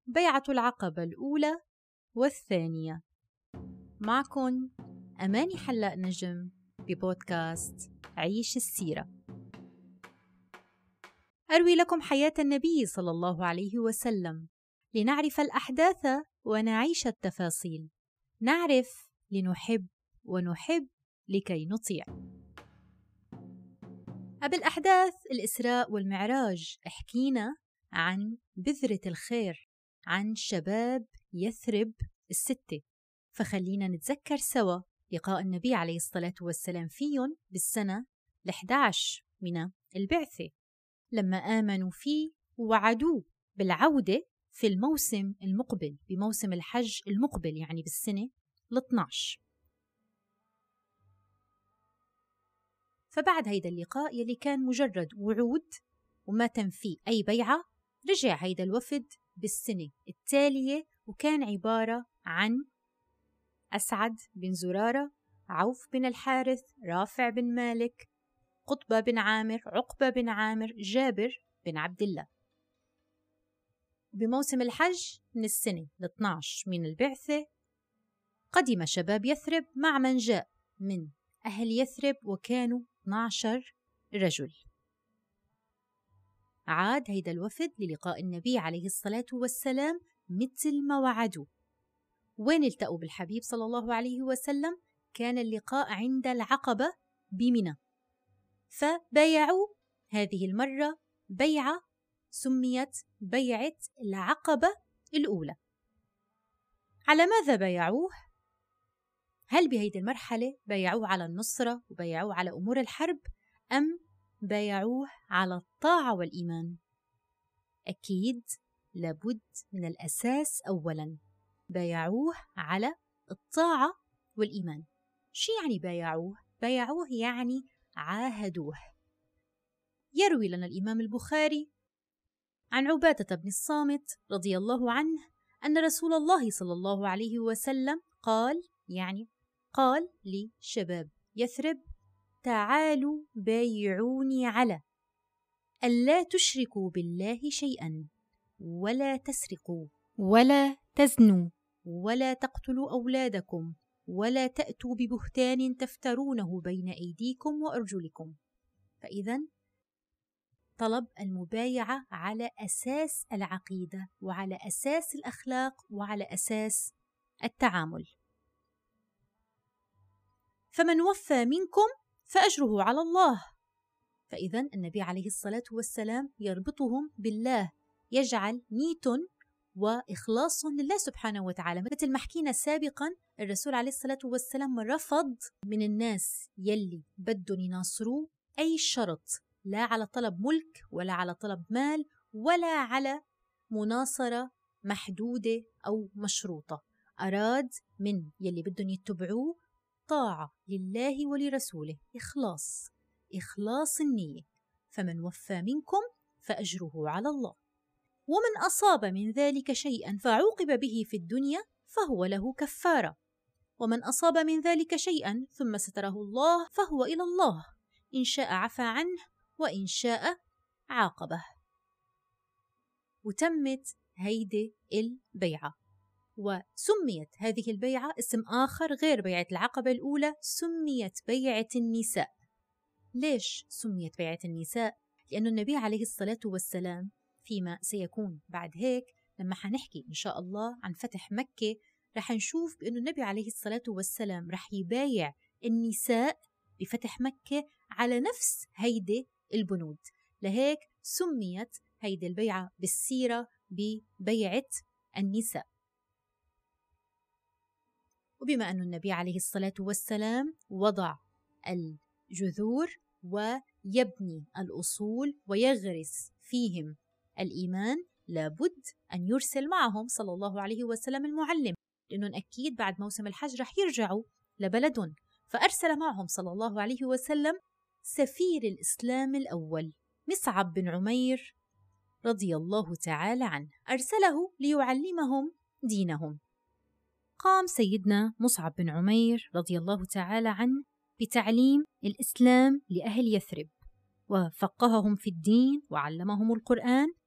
بيعة العقبة الأولى والثانية. معكن أماني حلاق نجم ببودكاست عيش السيرة. أروي لكم حياة النبي صلى الله عليه وسلم لنعرف الأحداث ونعيش التفاصيل، نعرف لنحب ونحب لكي نطيع. قبل أحداث الإسراء والمعراج احكينا عن بذرة الخير، عن شباب يثرب الستة، فخلينا نتذكر سوا لقاء النبي عليه الصلاة والسلام فيهم بالسنة 11 من البعثة، لما آمنوا فيه ووعدوه بالعودة في الموسم المقبل، بموسم الحج المقبل، يعني بالسنة 12. فبعد هيدا اللقاء يلي كان مجرد وعود وما تم فيه أي بيعة، رجع هيدا الوفد بالسنة التالية، وكان عبارة عن أسعد بن زرارة، عوف بن الحارث، رافع بن مالك، قطبة بن عامر، عقبة بن عامر، جابر بن عبد الله. بموسم الحج من السنة 12 من البعثة قدم شباب يثرب مع من جاء من أهل يثرب، وكانوا 12 رجل. عاد هيدا الوفد للقاء النبي عليه الصلاة والسلام مثل ما وعدوا. وين التقوا بالحبيب صلى الله عليه وسلم؟ كان اللقاء عند العقبة بمنى، فبايعوا هذه المرة بيعة سميت بيعة العقبة الأولى. على ماذا بايعوه؟ هل بهيدي المرحلة بايعوه على النصرة وبايعوه على أمور الحرب، أم بايعوه على الطاعة والإيمان؟ أكيد لابد من الأساس أولاً، بايعوه على الطاعة والإيمان. شو يعني بايعوه؟ بايعوه يعني عاهدوه. يروي لنا الإمام البخاري عن عبادة بن الصامت رضي الله عنه أن رسول الله صلى الله عليه وسلم قال لشباب يثرب: تعالوا بايعوني على ألا تشركوا بالله شيئا، ولا تسرقوا، ولا تزنوا، ولا تقتلوا أولادكم، ولا تأتوا ببهتان تفترونه بين أيديكم وأرجلكم. فإذن طلب المبايعة على أساس العقيدة، وعلى أساس الأخلاق، وعلى أساس التعامل. فمن وفى منكم فأجره على الله. فإذن النبي عليه الصلاة والسلام يربطهم بالله، يجعل نية وإخلاص لله سبحانه وتعالى. مثل ما حكينا سابقا، الرسول عليه الصلاة والسلام رفض من الناس يلي بدهم يناصروه أي شرط، لا على طلب ملك، ولا على طلب مال، ولا على مناصرة محدودة أو مشروطة. أراد من يلي بدهم يتبعوه طاعة لله ولرسوله، إخلاص النية. فمن وفى منكم فأجره على الله، ومن أصاب من ذلك شيئا فعوقب به في الدنيا فهو له كفارة، ومن أصاب من ذلك شيئا ثم ستره الله فهو إلى الله، إن شاء عفى عنه وإن شاء عاقبه. وتمت هيدي البيعة، وسميت هذه البيعة اسم آخر غير بيعة العقبة الأولى، سميت بيعة النساء. ليش سميت بيعة النساء؟ لأن النبي عليه الصلاة والسلام فيما سيكون بعد هيك، لما حنحكي إن شاء الله عن فتح مكة، رح نشوف بأن النبي عليه الصلاة والسلام رح يبايع النساء بفتح مكة على نفس هيدي البنود. لهيك سميت هيدي البيعة بالسيرة ببيعة النساء. وبما أن النبي عليه الصلاة والسلام وضع الجذور ويبني الأصول ويغرس فيهم الإيمان، لابد أن يرسل معهم صلى الله عليه وسلم المعلم، لأنهم أكيد بعد موسم الحج رح يرجعوا لبلدهم. فأرسل معهم صلى الله عليه وسلم سفير الإسلام الأول مصعب بن عمير رضي الله تعالى عنه، أرسله ليعلمهم دينهم. قام سيدنا مصعب بن عمير رضي الله تعالى عنه بتعليم الإسلام لأهل يثرب، وفقههم في الدين وعلمهم القرآن،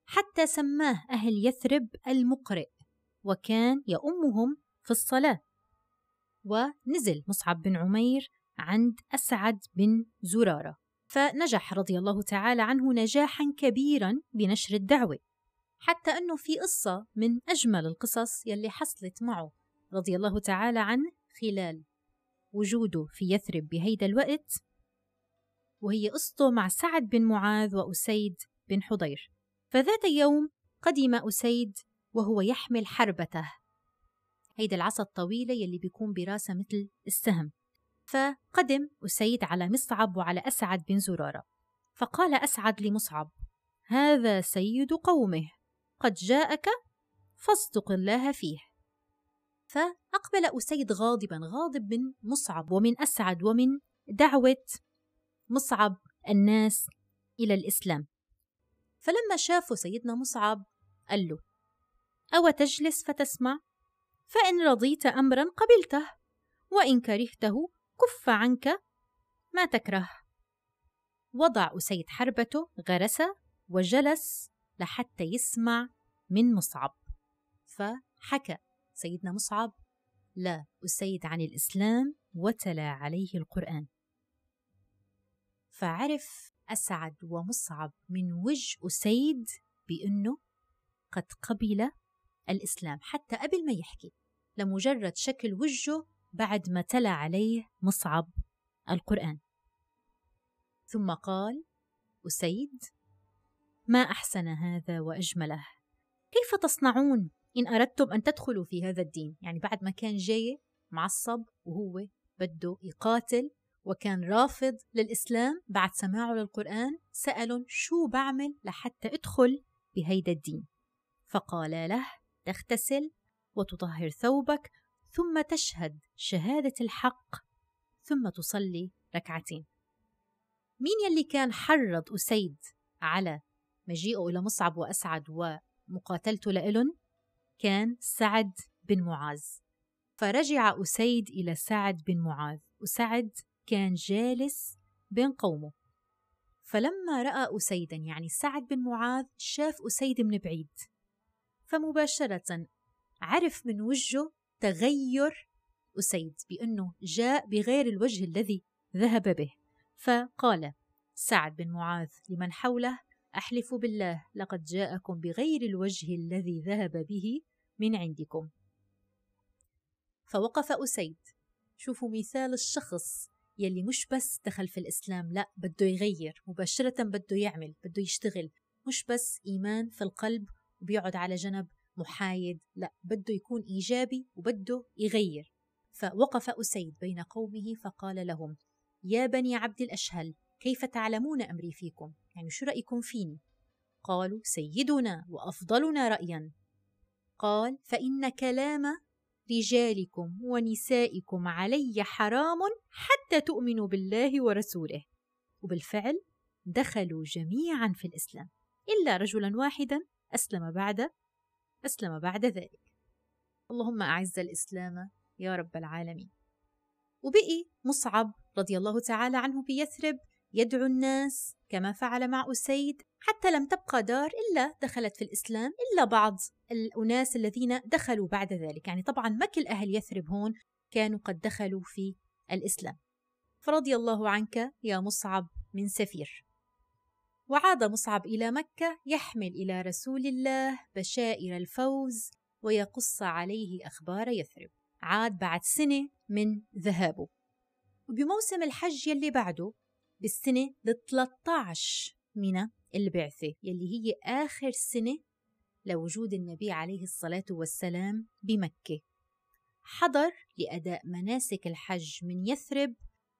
حتى سماه أهل يثرب المقرئ، وكان يؤمهم في الصلاة. ونزل مصعب بن عمير عند أسعد بن زرارة، فنجح رضي الله تعالى عنه نجاحا كبيرا بنشر الدعوة، حتى أنه في قصة من أجمل القصص يلي حصلت معه رضي الله تعالى عنه خلال وجوده في يثرب بهيدا الوقت، وهي قصته مع سعد بن معاذ وأسيد بن حضير. فذات يوم قدم أسيد وهو يحمل حربته، هيدا العصا الطويلة يلي بيكون براسها مثل السهم. فقدم أسيد على مصعب وعلى أسعد بن زرارة، فقال أسعد لمصعب: هذا سيد قومه قد جاءك فاصدق الله فيه. فأقبل أسيد غاضب من مصعب ومن أسعد ومن دعوة مصعب الناس إلى الإسلام. فلما شافوا سيدنا مصعب قال له: أو تجلس فتسمع؟ فإن رضيت أمرا قبلته، وإن كرهته كف عنك ما تكره. وضع أسيد حربته، غرس وجلس لحتى يسمع من مصعب. فحكى سيدنا مصعب لأسيد عن الإسلام وتلا عليه القرآن. فعرف أسعد ومصعب من وجه أسيد بأنه قد قبل الإسلام حتى قبل ما يحكي، لمجرد شكل وجهه بعد ما تلا عليه مصعب القرآن. ثم قال أسيد: ما أحسن هذا وأجمله، كيف تصنعون إن أردتم أن تدخلوا في هذا الدين؟ يعني بعد ما كان جاي معصب وهو بده يقاتل وكان رافض للإسلام، بعد سماعه للقرآن سألهم: شو بعمل لحتى أدخل بهيدا الدين؟ فقال له: تغتسل وتطهر ثوبك، ثم تشهد شهادة الحق، ثم تصلي ركعتين. مين يلي كان حرض أسيد على مجيئه إلى مصعب وأسعد ومقاتلته لإلن؟ كان سعد بن معاذ. فرجع أسيد إلى سعد بن معاذ، وسعد كان جالس بين قومه. فلما رأى أسيدا، يعني سعد بن معاذ شاف أسيد من بعيد، فمباشرة عرف من وجهه تغير أسيد بأنه جاء بغير الوجه الذي ذهب به. فقال سعد بن معاذ لمن حوله: أحلف بالله لقد جاءكم بغير الوجه الذي ذهب به من عندكم. فوقف أسيد. شوفوا مثال الشخص يلي مش بس دخل في الإسلام، لا، بده يغير مباشرة، بده يعمل، بده يشتغل، مش بس إيمان في القلب وبيقعد على جنب محايد، لا، بده يكون إيجابي وبده يغير. فوقف أسيد بين قومه فقال لهم: يا بني عبد الأشهل، كيف تعلمون أمري فيكم؟ يعني شو رأيكم فيني؟ قالوا: سيدنا وأفضلنا رأيا. قال: فإن كلام رجالكم ونسائكم علي حرام حتى تؤمنوا بالله ورسوله. وبالفعل دخلوا جميعا في الإسلام إلا رجلا واحدا أسلم بعد ذلك. اللهم أعز الإسلام يا رب العالمين. وبقي مصعب رضي الله تعالى عنه بيثرب يدعو الناس كما فعل مع أسيد، حتى لم تبقى دار إلا دخلت في الإسلام إلا بعض الأناس الذين دخلوا بعد ذلك. يعني طبعا ما كل أهل يثرب هون كانوا قد دخلوا في الإسلام. فرضي الله عنك يا مصعب من سفير. وعاد مصعب إلى مكة يحمل إلى رسول الله بشائر الفوز ويقص عليه أخبار يثرب. عاد بعد سنة من ذهابه، وبموسم الحج يلي بعده بالسنة 13 من البعثة، يلي هي آخر سنة لوجود النبي عليه الصلاة والسلام بمكة، حضر لأداء مناسك الحج من يثرب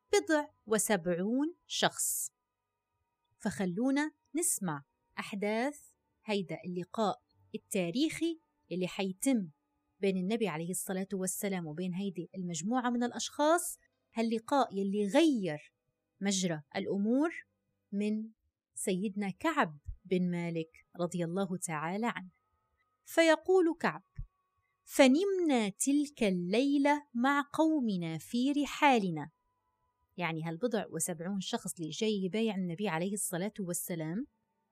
70 شخص. فخلونا نسمع أحداث هيدا اللقاء التاريخي اللي حيتم بين النبي عليه الصلاة والسلام وبين هيدي المجموعة من الأشخاص، هاللقاء يلي غير مجرى الأمور، من سيدنا كعب بن مالك رضي الله تعالى عنه. فيقول كعب: فنمنا تلك الليلة مع قومنا في رحالنا. يعني هال70 شخص اللي جاي يبايع النبي عليه الصلاة والسلام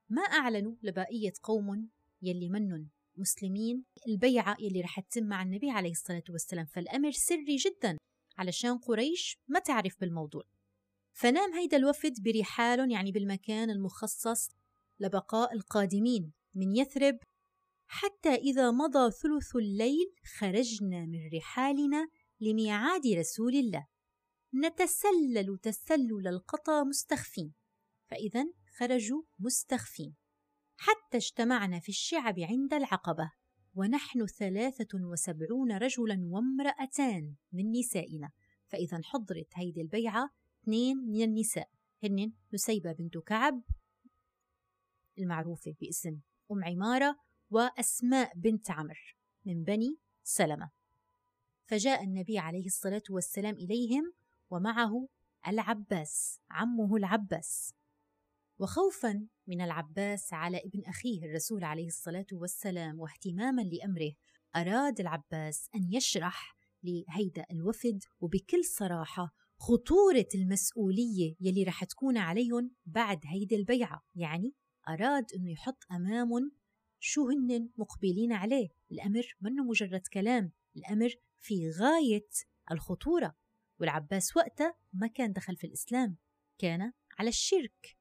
ما أعلنوا لبقية قوم يلي منن مسلمين البيعة يلي رح تتم مع النبي عليه الصلاة والسلام، فالأمر سري جدا علشان قريش ما تعرف بالموضوع. فنام هيدا الوفد برحال، يعني بالمكان المخصص لبقاء القادمين من يثرب، حتى إذا مضى ثلث الليل خرجنا من رحالنا لميعاد رسول الله نتسلل تسلل القطا مستخفين. فإذا خرجوا مستخفين حتى اجتمعنا في الشعب عند العقبة ونحن 73 رجلا وامرأتان من نسائنا. فإذا حضرت هيدي البيعة 2 من النساء، هن نسيبة بنت كعب المعروفة باسم أم عمارة، وأسماء بنت عمرو من بني سلمة. فجاء النبي عليه الصلاة والسلام إليهم ومعه العباس عمه العباس، وخوفا من العباس على ابن أخيه الرسول عليه الصلاة والسلام واهتماما لأمره، أراد العباس أن يشرح لهيدا الوفد وبكل صراحة خطورة المسؤولية يلي رح تكون عليهم بعد هيدي البيعة. يعني أراد أنه يحط أمامهم شو هن مقبلين عليه. الأمر منه مجرد كلام، الأمر في غاية الخطورة. والعباس وقتها ما كان دخل في الإسلام، كان على الشرك.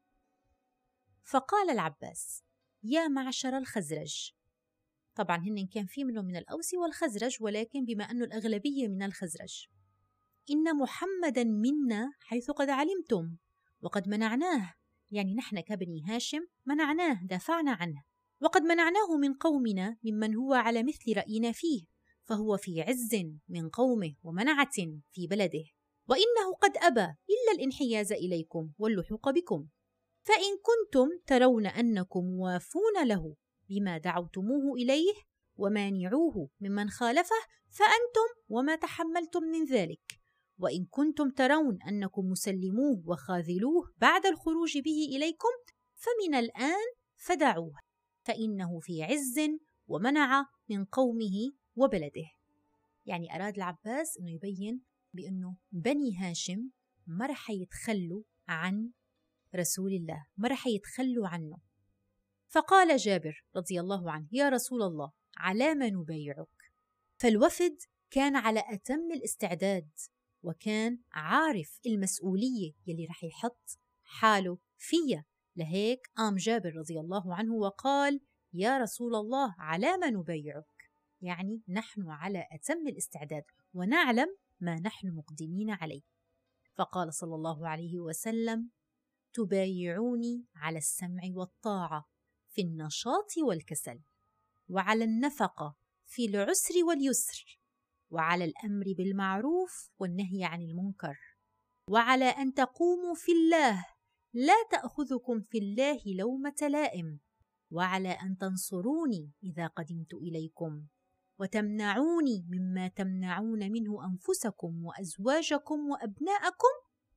فقال العباس: يا معشر الخزرج، طبعا هن كان في منهم من الأوس والخزرج، ولكن بما أنه الأغلبية من الخزرج، إن محمدا منا حيث قد علمتم وقد منعناه، يعني نحن كبني هاشم منعناه دافعنا عنه، وقد منعناه من قومنا ممن هو على مثل رأينا فيه، فهو في عز من قومه ومنعة في بلده، وإنه قد أبى إلا الانحياز إليكم واللحوق بكم، فإن كنتم ترون أنكم موافون له بما دعوتموه إليه ومانعوه ممن خالفه فأنتم وما تحملتم من ذلك، وإن كنتم ترون أنكم مسلموه وخاذلوه بعد الخروج به إليكم فمن الآن فدعوه، فإنه في عز ومنع من قومه وبلده. يعني أراد العباس أنه يبين بأنه بني هاشم ما رح يتخلوا عن رسول الله، ما رح يتخلوا عنه. فقال جابر رضي الله عنه: يا رسول الله، على ما نبايعك؟ فالوفد كان على أتم الاستعداد، وكان عارف المسؤولية يلي رح يحط حاله فيها. لهيك قام جابر رضي الله عنه وقال: يا رسول الله، على ما نبايعك؟ يعني نحن على أتم الاستعداد ونعلم ما نحن مقدمين عليه. فقال صلى الله عليه وسلم: تبايعوني على السمع والطاعة في النشاط والكسل، وعلى النفقة في العسر واليسر، وعلى الأمر بالمعروف والنهي عن المنكر، وعلى أن تقوموا في الله لا تأخذكم في الله لومة لائم، وعلى أن تنصروني إذا قدمت إليكم، وتمنعوني مما تمنعون منه أنفسكم وأزواجكم وأبناءكم،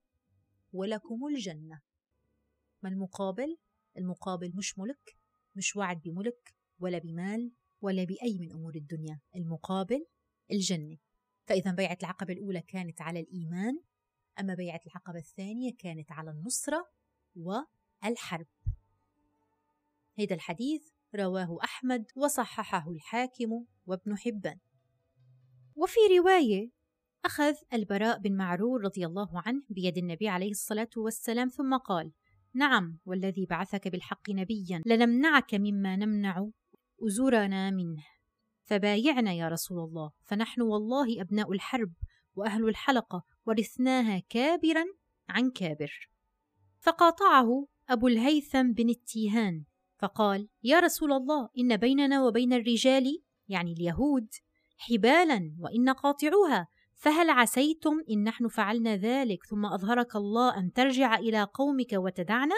ولكم الجنة. ما المقابل؟ المقابل مش ملك، مش وعد بملك ولا بمال ولا بأي من أمور الدنيا، المقابل الجنة. فإذا بيعة العقبة الأولى كانت على الإيمان، أما بيعة العقبة الثانية كانت على النصرة والحرب. هذا الحديث رواه أحمد وصححه الحاكم وابن حبان. وفي رواية: أخذ البراء بن معرور رضي الله عنه بيد النبي عليه الصلاة والسلام ثم قال: نعم والذي بعثك بالحق نبيا لنمنعك مما نمنع أزورنا منه، فبايعنا يا رسول الله، فنحن والله أبناء الحرب وأهل الحلقة ورثناها كابرا عن كابر. فقاطعه أبو الهيثم بن التيهان فقال: يا رسول الله، إن بيننا وبين الرجال يعني اليهود حبالا وإن قاطعوها، فهل عسيتم إن نحن فعلنا ذلك ثم أظهرك الله أن ترجع إلى قومك وتدعنا؟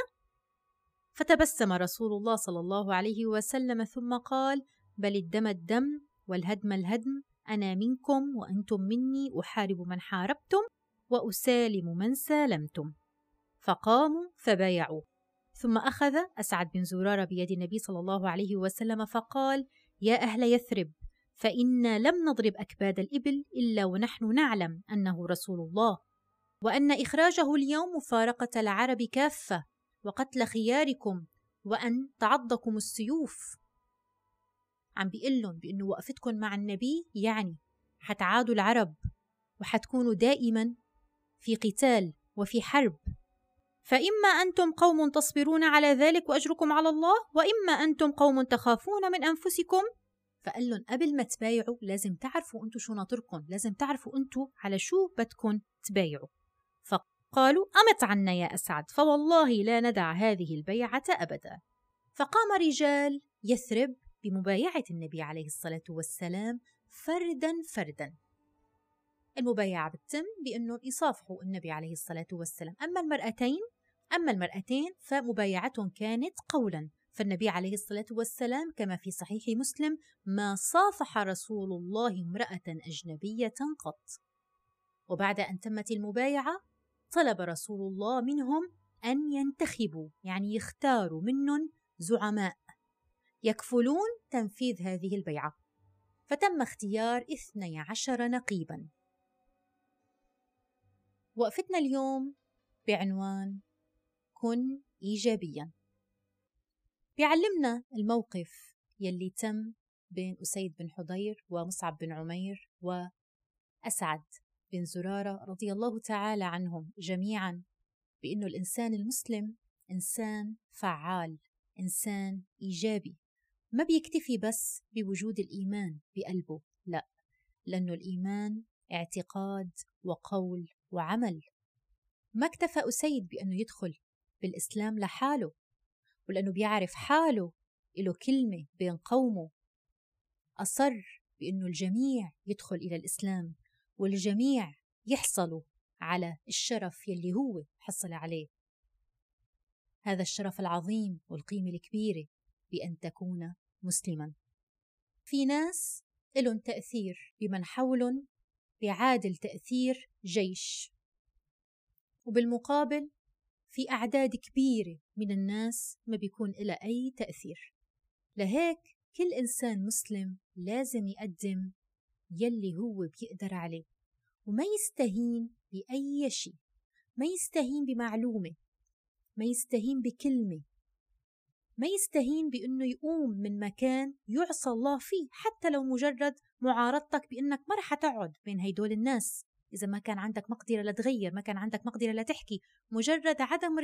فتبسم رسول الله صلى الله عليه وسلم ثم قال: بل الدم الدم والهدم الهدم، أنا منكم وأنتم مني، أحارب من حاربتم وأسالم من سالمتم. فقاموا فبايعوا. ثم أخذ أسعد بن زرارة بيد النبي صلى الله عليه وسلم فقال: يا أهل يثرب، فإنا لم نضرب أكباد الإبل إلا ونحن نعلم أنه رسول الله، وأن إخراجه اليوم مفارقة العرب كافة وقتل خياركم وأن تعضكم السيوف. عم بيقلن بأنه وقفتكم مع النبي يعني حتعادوا العرب وحتكونوا دائما في قتال وفي حرب، فإما أنتم قوم تصبرون على ذلك وأجركم على الله، وإما أنتم قوم تخافون من أنفسكم. فقال لهم قبل ما تبايعوا لازم تعرفوا أنتم شو ناطركم، لازم تعرفوا أنتم على شو بدكم تبايعوا. فقالوا أمت عنا يا أسعد، فوالله لا ندع هذه البيعة أبدا. فقام رجال يثرب بمبايعة النبي عليه الصلاة والسلام فردا فردا. المبايعة بتتم بأنه يصافحوا النبي عليه الصلاة والسلام. أما المرأتين فمبايعتهم كانت قولا، فالنبي عليه الصلاة والسلام كما في صحيح مسلم ما صافح رسول الله امرأة أجنبية قط. وبعد أن تمت المبايعة طلب رسول الله منهم أن ينتخبوا، يعني يختاروا منهم زعماء يكفلون تنفيذ هذه البيعة، فتم اختيار 12 نقيبا. وقفتنا اليوم بعنوان كن إيجابيا. بيعلمنا الموقف يلي تم بين أسيد بن حضير ومصعب بن عمير وأسعد بن زرارة رضي الله تعالى عنهم جميعا، بأنه الإنسان المسلم إنسان فعال، إنسان إيجابي، ما بيكتفي بس بوجود الإيمان بقلبه، لا، لأنه الإيمان اعتقاد وقول وعمل. ما اكتفى أسيد بأنه يدخل بالإسلام لحاله، ولأنه بيعرف حاله له كلمة بين قومه، أصر بأنه الجميع يدخل إلى الإسلام والجميع يحصلوا على الشرف يلي هو حصل عليه، هذا الشرف العظيم والقيمة الكبيرة بأن تكون مسلما. في ناس لهم تأثير بمن حولهم بيعادل تأثير جيش، وبالمقابل في أعداد كبيرة من الناس ما بيكون لها أي تأثير. لهيك كل إنسان مسلم لازم يقدم يلي هو بيقدر عليه، وما يستهين بأي شيء، ما يستهين بمعلومة، ما يستهين بكلمة، ما يستهين بأنه يقوم من مكان يعصى الله فيه، حتى لو مجرد معارضتك بأنك ما رح تقعد بين هيدول الناس، إذا ما كان عندك مقدرة لتغير، ما كان عندك مقدرة لتحكي، مجرد عدم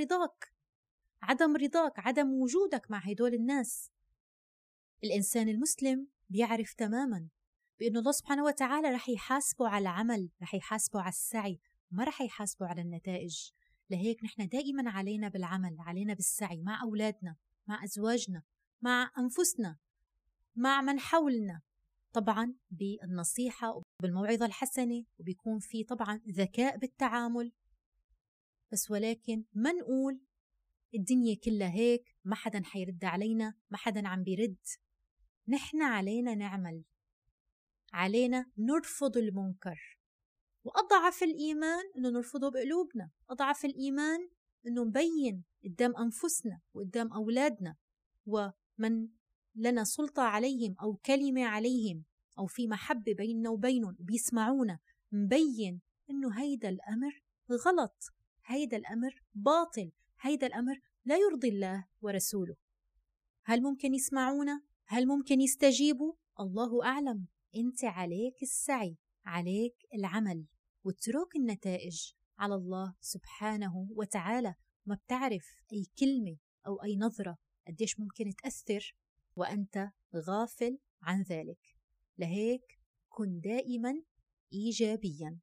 رضاك، عدم وجودك مع هيدول الناس. الإنسان المسلم بيعرف تماما بأنه الله سبحانه وتعالى رح يحاسبه على العمل، رح يحاسبه على السعي، ما رح يحاسبه على النتائج. لهيك نحن دائما علينا بالعمل، علينا بالسعي مع أولادنا، مع أزواجنا، مع أنفسنا، مع من حولنا، طبعا بالنصيحة وبالموعظة الحسنة، وبيكون في طبعا ذكاء بالتعامل، بس ولكن ما نقول الدنيا كلها هيك، ما حدا حيرد علينا، ما حدا عم بيرد. نحن علينا نعمل، علينا نرفض المنكر. وأضعف الإيمان أنه نرفضه بقلوبنا، أضعف الإيمان أنه نبين قدام أنفسنا وقدام أولادنا ومن لنا سلطة عليهم أو كلمة عليهم أو في محبة بيننا وبينهم بيسمعونا، نبين أنه هيدا الأمر غلط، هيدا الأمر باطل، هيدا الأمر لا يرضي الله ورسوله. هل ممكن يسمعونا؟ هل ممكن يستجيبوا؟ الله أعلم. أنت عليك السعي، عليك العمل، واترك النتائج على الله سبحانه وتعالى. ما بتعرف أي كلمة أو أي نظرة قديش ممكن تأثر وأنت غافل عن ذلك. لهيك كن دائما إيجابيا.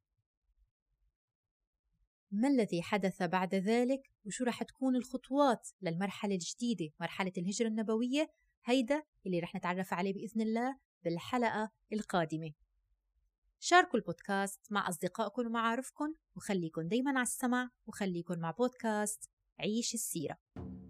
ما الذي حدث بعد ذلك وشو رح تكون الخطوات للمرحلة الجديدة، مرحلة الهجرة النبوية؟ هيدا اللي رح نتعرف عليه بإذن الله بالحلقة القادمة. شاركوا البودكاست مع أصدقائكم ومعارفكم، وخليكن دايما على السمع، وخليكن مع بودكاست عيش السيرة.